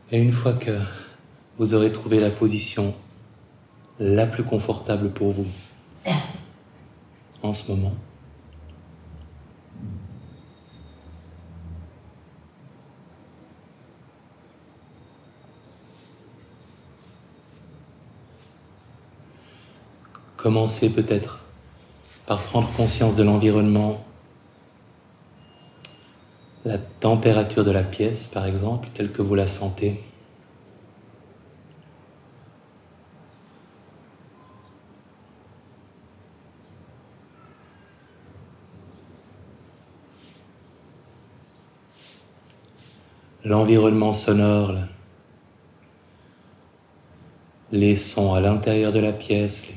Et une fois que vous aurez trouvé la position la plus confortable pour vous en ce moment, commencez peut-être par prendre conscience de l'environnement, la température de la pièce par exemple, telle que vous la sentez. L'environnement sonore, les sons à l'intérieur de la pièce,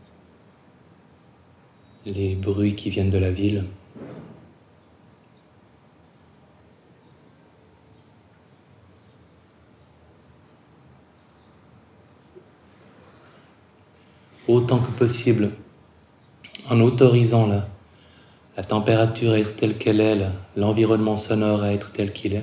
les bruits qui viennent de la ville. Autant que possible, en autorisant la température à être telle qu'elle est, l'environnement sonore à être tel qu'il est.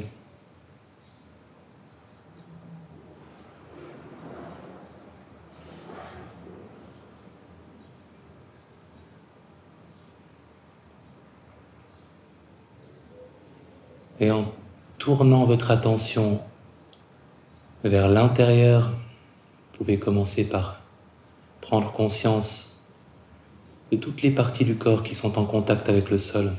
Et en tournant votre attention vers l'intérieur, vous pouvez commencer par prendre conscience de toutes les parties du corps qui sont en contact avec le sol.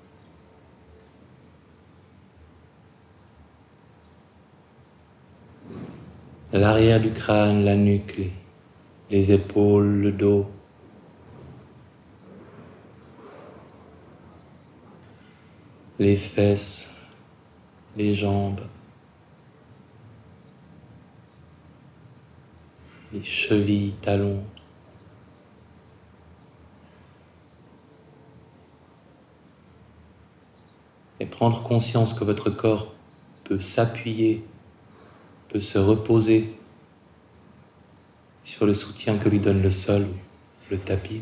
L'arrière du crâne, la nuque, les épaules, le dos. Les fesses, les jambes, les chevilles, talons. Et prendre conscience que votre corps peut s'appuyer, peut se reposer sur le soutien que lui donne le sol, le tapis.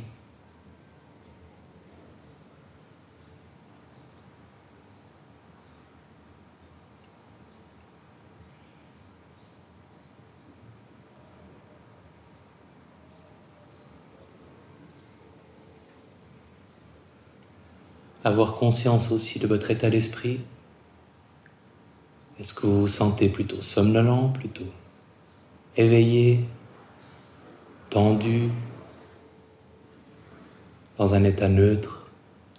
Avoir conscience aussi de votre état d'esprit. Est-ce que vous vous sentez plutôt somnolent, plutôt éveillé, tendu, dans un état neutre?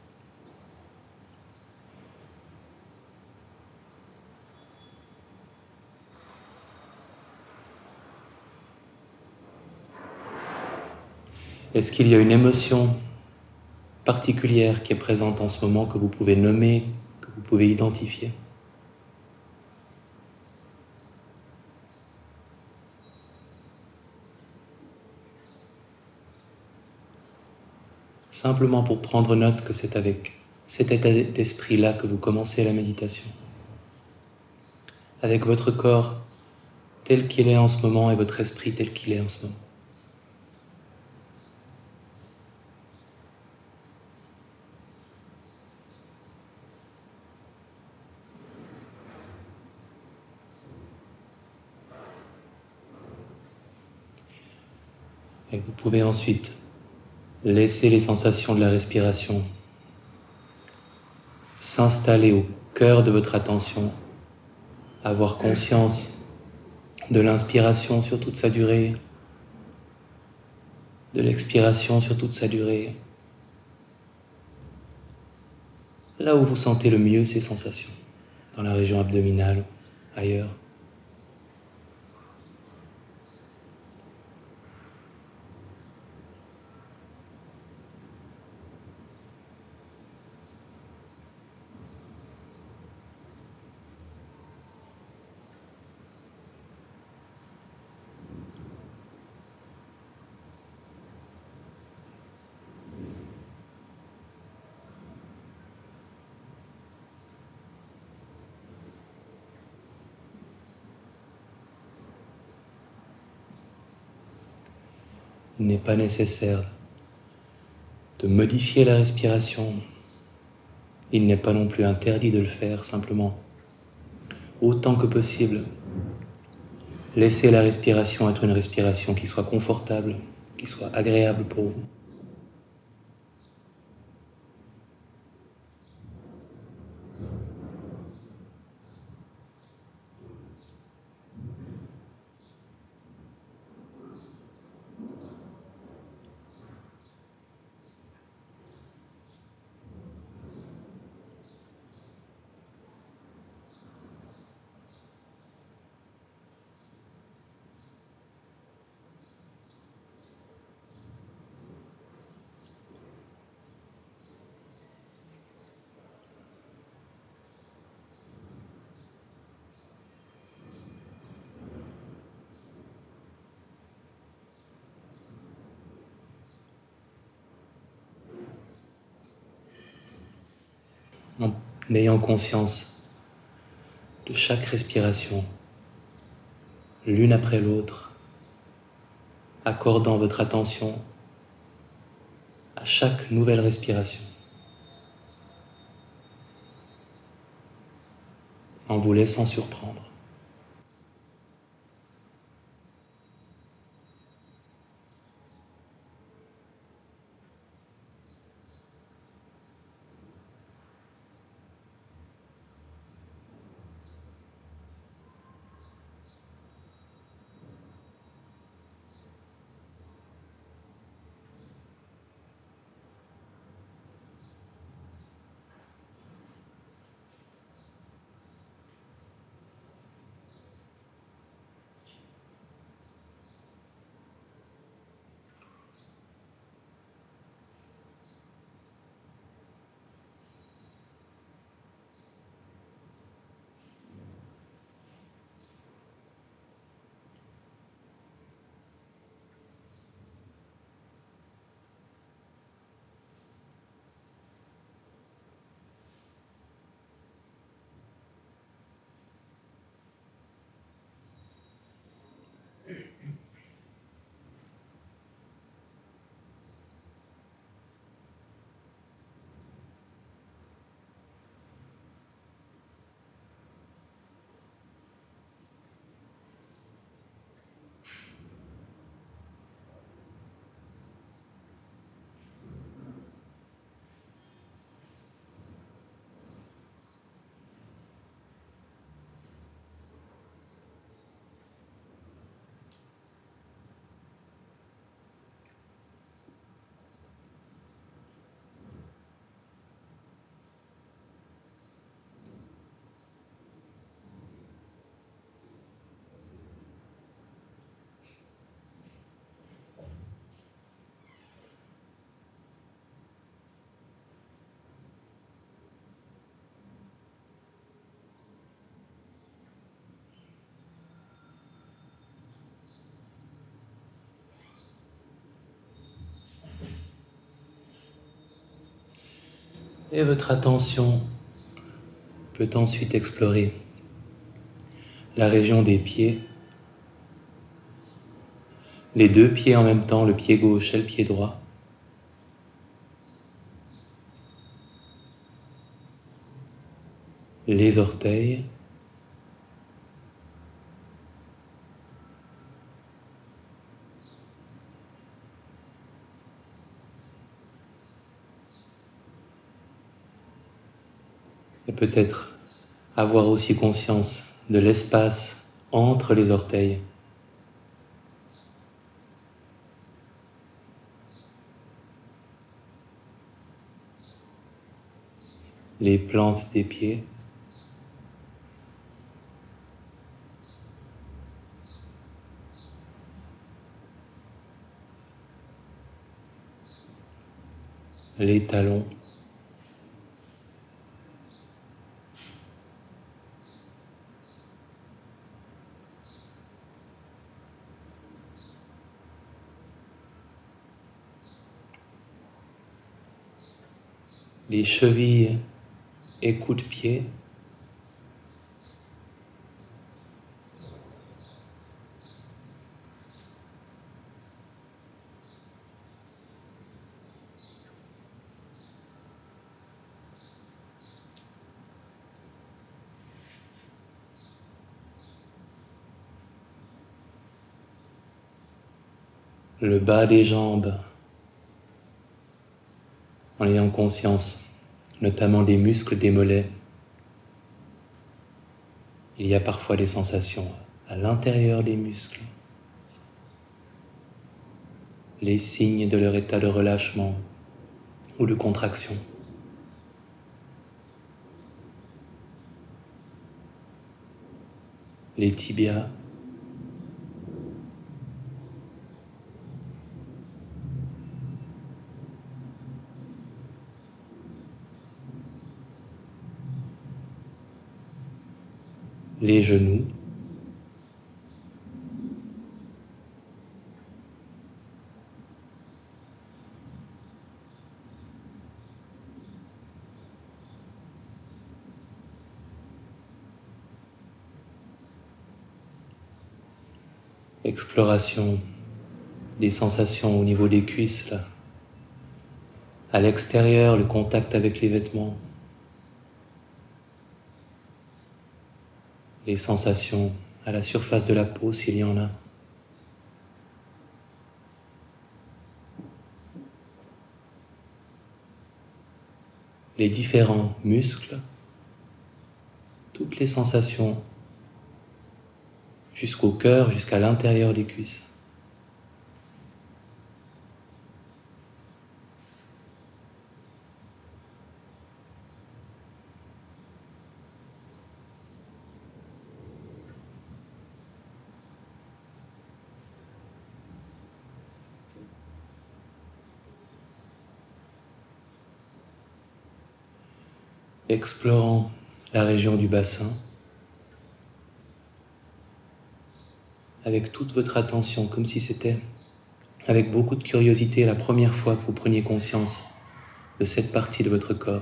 Est-ce qu'il y a une émotion particulière qui est présente en ce moment, que vous pouvez nommer, que vous pouvez identifier? Simplement pour prendre note que c'est avec cet état d'esprit-là que vous commencez la méditation. Avec votre corps tel qu'il est en ce moment et votre esprit tel qu'il est en ce moment. Et vous pouvez ensuite laisser les sensations de la respiration s'installer au cœur de votre attention, avoir conscience de l'inspiration sur toute sa durée, de l'expiration sur toute sa durée, là où vous sentez le mieux ces sensations, dans la région abdominale, ailleurs. Il n'est pas nécessaire de modifier la respiration. Il n'est pas non plus interdit de le faire, simplement, autant que possible, Laissez la respiration être une respiration qui soit confortable, qui soit agréable pour vous. En ayant conscience de chaque respiration, l'une après l'autre, accordant votre attention à chaque nouvelle respiration, en vous laissant surprendre. Et votre attention peut ensuite explorer la région des pieds, les deux pieds en même temps, le pied gauche et le pied droit. Les orteils, et peut-être avoir aussi conscience de l'espace entre les orteils. Les plantes des pieds. Les talons. Les chevilles et coups de pied. le bas des jambes, en ayant conscience notamment des muscles des mollets. Il y a parfois des sensations à l'intérieur des muscles, les signes de leur état de relâchement ou de contraction. Les tibias, les genoux, exploration des sensations au niveau des cuisses, là. À l'extérieur, le contact avec les vêtements, les sensations à la surface de la peau s'il y en a. Les différents muscles, toutes les sensations jusqu'au cœur, jusqu'à l'intérieur des cuisses. Explorant la région du bassin avec toute votre attention, comme si c'était avec beaucoup de curiosité la première fois que vous preniez conscience de cette partie de votre corps.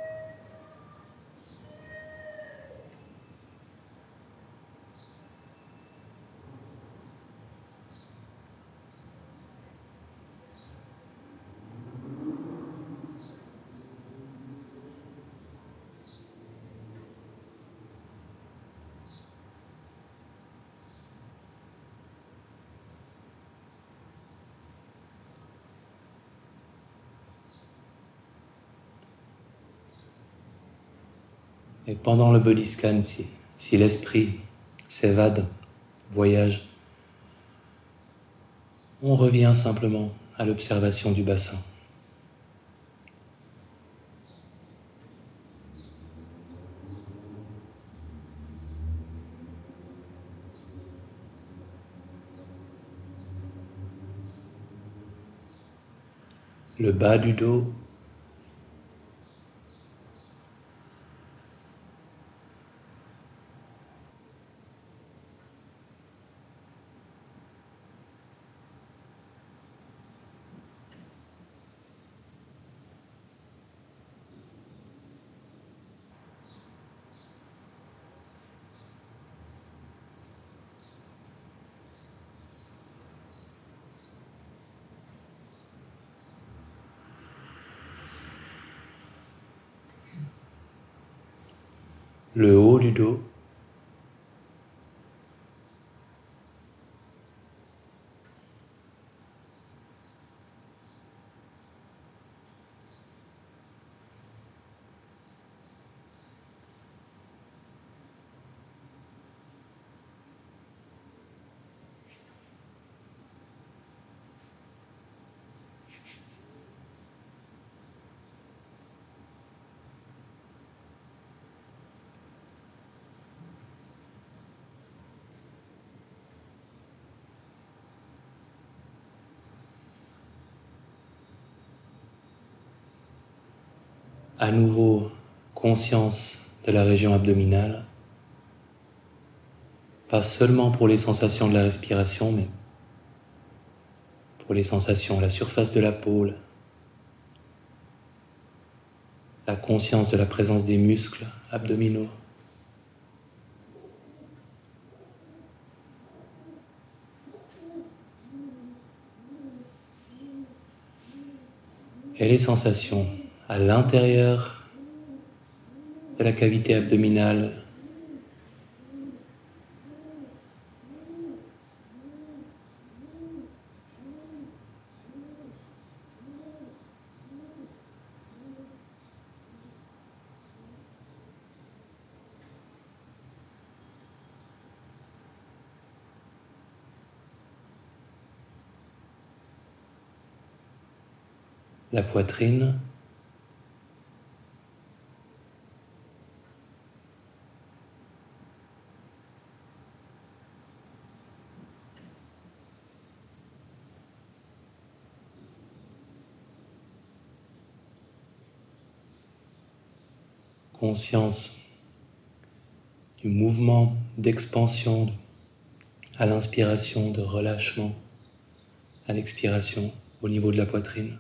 Et pendant le body scan, si l'esprit s'évade, voyage, on revient simplement à l'observation du bassin. Le bas du dos, le haut du dos, à nouveau conscience de la région abdominale, pas seulement pour les sensations de la respiration, mais pour les sensations à la surface de la peau, la conscience de la présence des muscles abdominaux. Et les sensations à l'intérieur de la cavité abdominale, la poitrine, conscience du mouvement d'expansion à l'inspiration, de relâchement à l'expiration au niveau de la poitrine.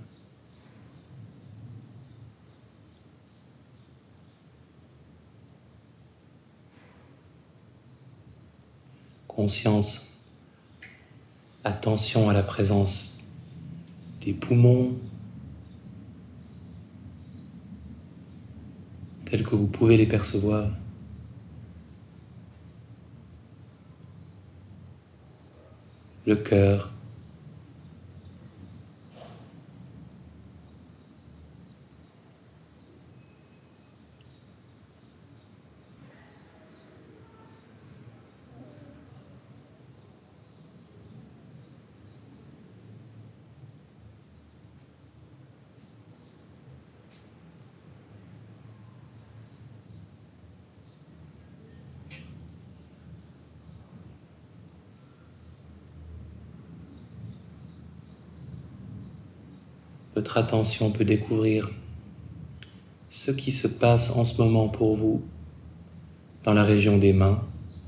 Conscience, attention à la présence des poumons tels que vous pouvez les percevoir. Le cœur, votre attention peut découvrir ce qui se passe en ce moment pour vous dans la région des mains,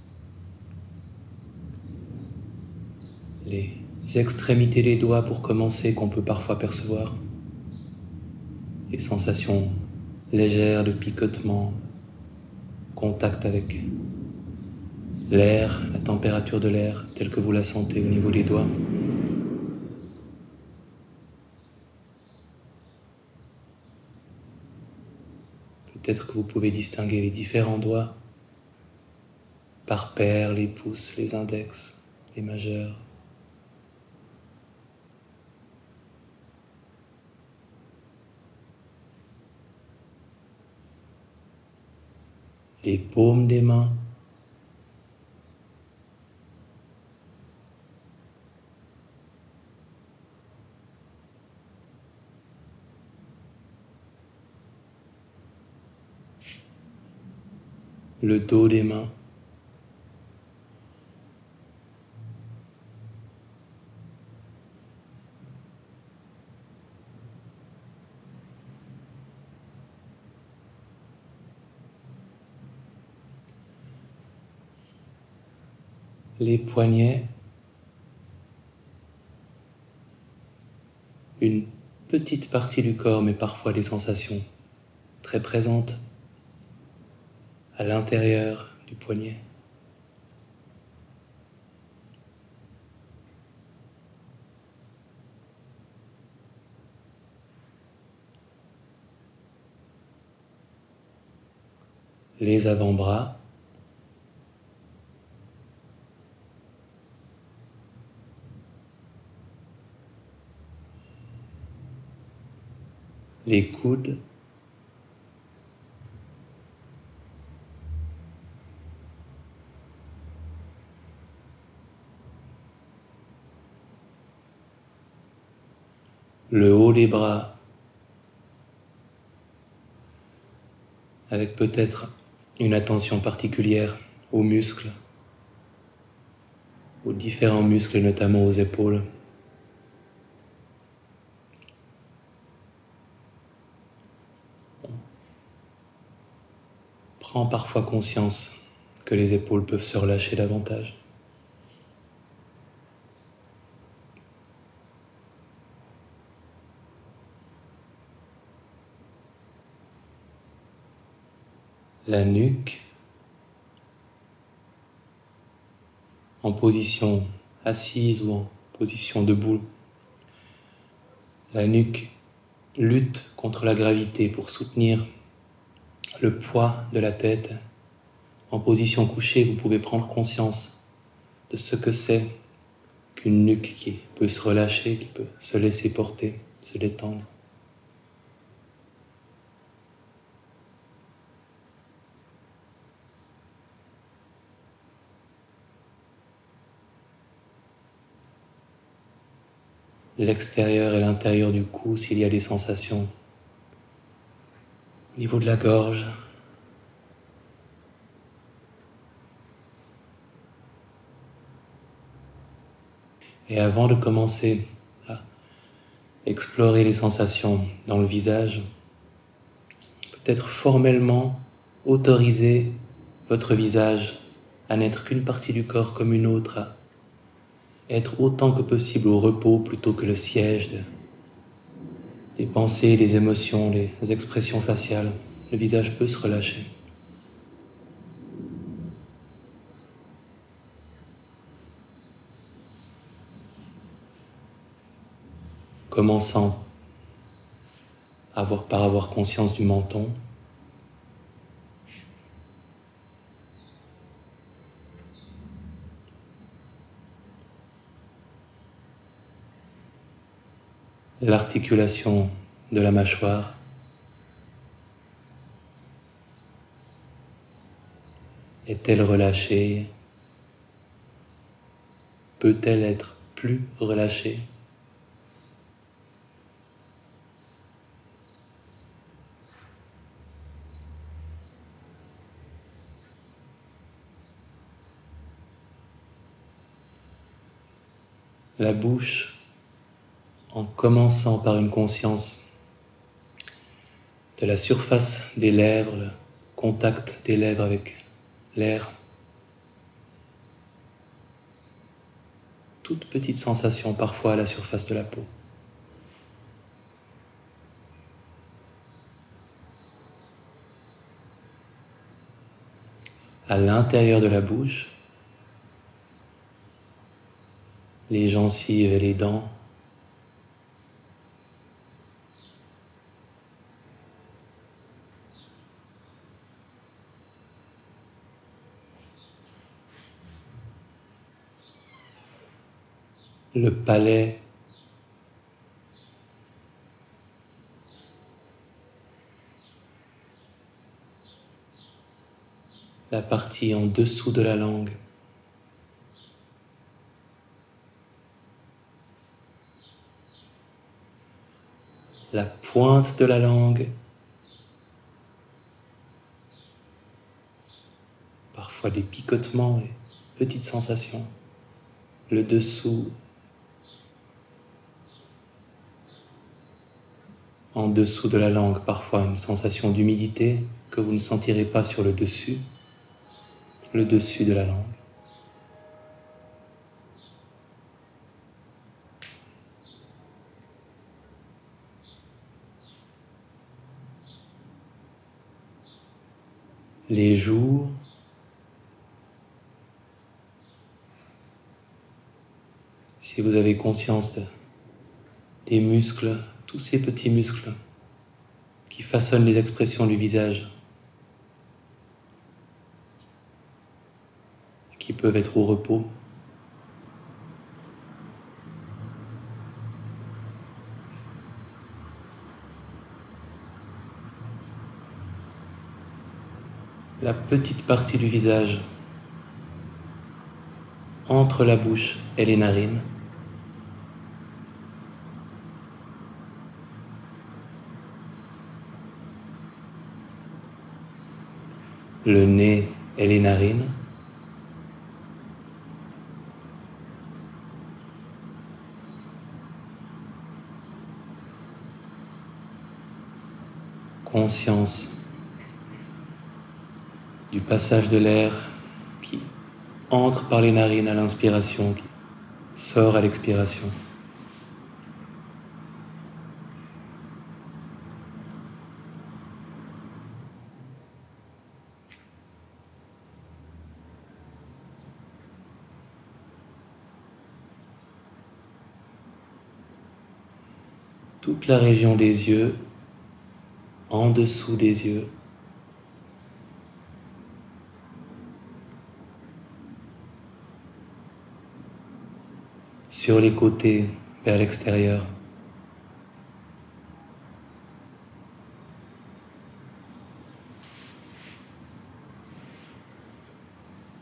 les extrémités des doigts pour commencer qu'on peut parfois percevoir, les sensations légères de picotement, contact avec l'air, la température de l'air telle que vous la sentez au niveau des doigts. Peut-être que vous pouvez distinguer les différents doigts par paires, les pouces, les index, les majeurs. Les paumes des mains. Le dos des mains. Les poignets. Une petite partie du corps, mais parfois des sensations très présentes à l'intérieur du poignet. Les avant-bras. Les coudes. Le haut des bras, avec peut-être une attention particulière aux muscles, aux différents muscles, notamment aux épaules. On prend parfois conscience que les épaules peuvent se relâcher davantage. La nuque, en position assise ou en position debout. La nuque lutte contre la gravité pour soutenir le poids de la tête. En position couchée, vous pouvez prendre conscience de ce que c'est qu'une nuque qui peut se relâcher, qui peut se laisser porter, se détendre. l'extérieur et l'intérieur du cou s'il y a des sensations. Au niveau de la gorge. Et avant de commencer à explorer les sensations dans le visage, peut-être formellement autoriser votre visage à n'être qu'une partie du corps comme une autre, à être autant que possible au repos plutôt que le siège des pensées, des émotions, des expressions faciales. Le visage peut se relâcher. Commençant par avoir conscience du menton. L'articulation de la mâchoire. Est-elle relâchée? Peut-elle être plus relâchée? La bouche, en commençant par une conscience de la surface des lèvres, le contact des lèvres avec l'air. Toute petite sensation parfois à la surface de la peau. À l'intérieur de la bouche, les gencives et les dents. Le palais. La partie en dessous de la langue. La pointe de la langue. Parfois des picotements, des petites sensations. Le dessous. En dessous de la langue, parfois une sensation d'humidité que vous ne sentirez pas sur le dessus de la langue. Les joues. Si vous avez conscience des muscles, tous ces petits muscles qui façonnent les expressions du visage, qui peuvent être au repos. La petite partie du visage entre la bouche et les narines. Le nez et les narines. Conscience du passage de l'air qui entre par les narines à l'inspiration, qui sort à l'expiration. Toute la région des yeux, en dessous des yeux. Sur les côtés, vers l'extérieur.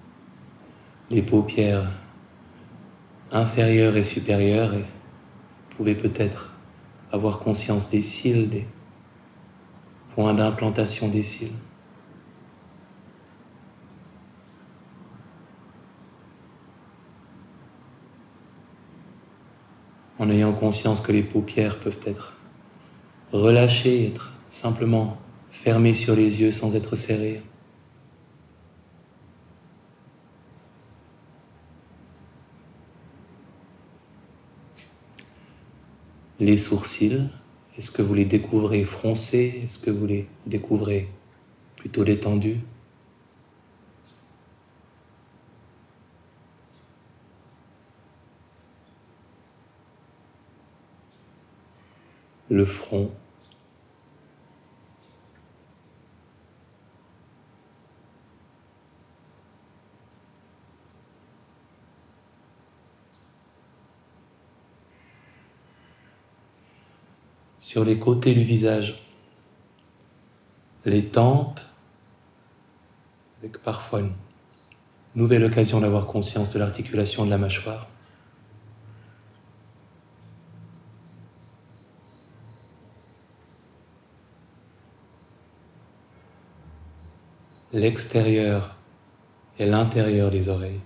Les paupières inférieures et supérieures et Vous pouvez peut-être avoir conscience des cils, des points d'implantation des cils. En ayant conscience que les paupières peuvent être relâchées, être simplement fermées sur les yeux sans être serrées. Les sourcils, est-ce que vous les découvrez froncés? Est-ce que vous les découvrez plutôt détendus? Le front. Sur les côtés du visage, les tempes, avec parfois une nouvelle occasion d'avoir conscience de l'articulation de la mâchoire. L'extérieur et l'intérieur des oreilles.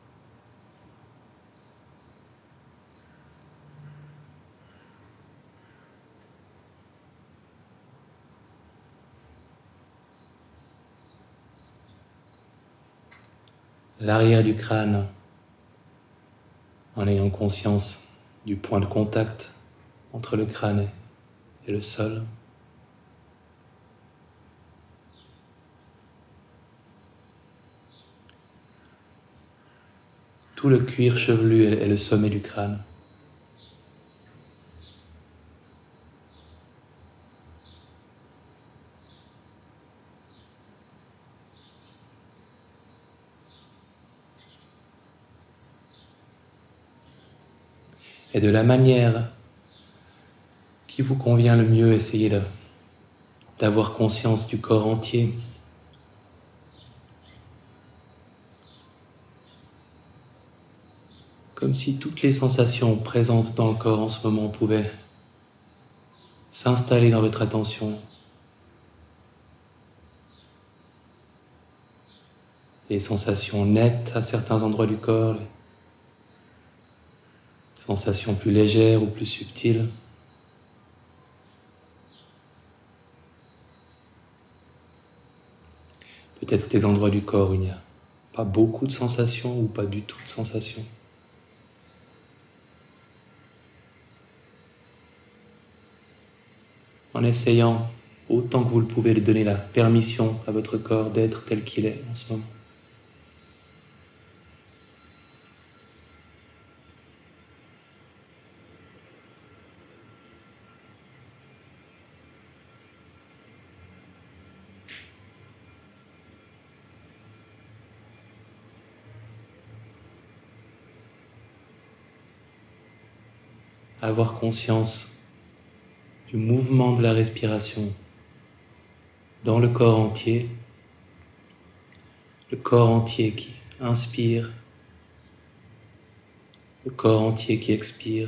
L'arrière du crâne, en ayant conscience du point de contact entre le crâne et le sol. Tout le cuir chevelu est le sommet du crâne. Et de la manière qui vous convient le mieux, essayez d'avoir conscience du corps entier. Comme si toutes les sensations présentes dans le corps en ce moment pouvaient s'installer dans votre attention. Les sensations nettes à certains endroits du corps, les sensations plus légères ou plus subtiles. Peut-être des endroits du corps où il n'y a pas beaucoup de sensations ou pas du tout de sensations. En essayant, autant que vous le pouvez, de donner la permission à votre corps d'être tel qu'il est en ce moment. Avoir conscience du mouvement de la respiration dans le corps entier qui inspire, le corps entier qui expire,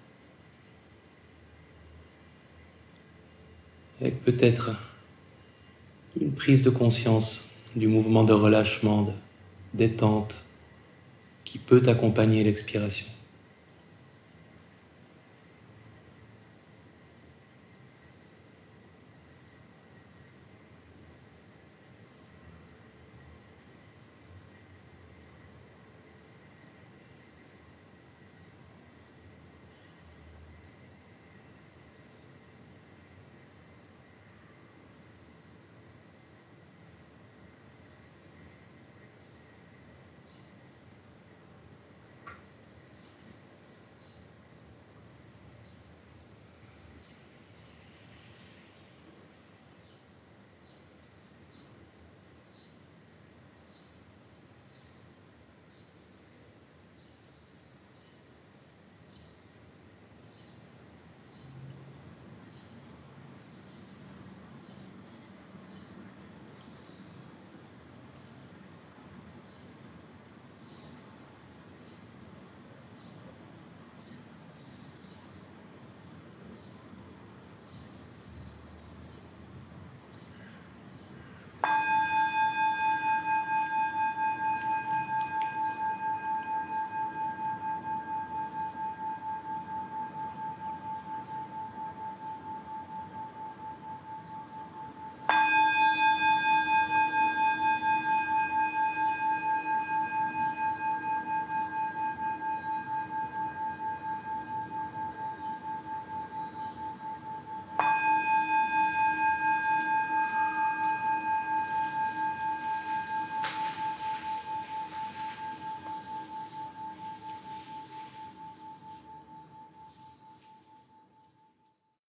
avec peut-être une prise de conscience du mouvement de relâchement, de détente qui peut accompagner l'expiration.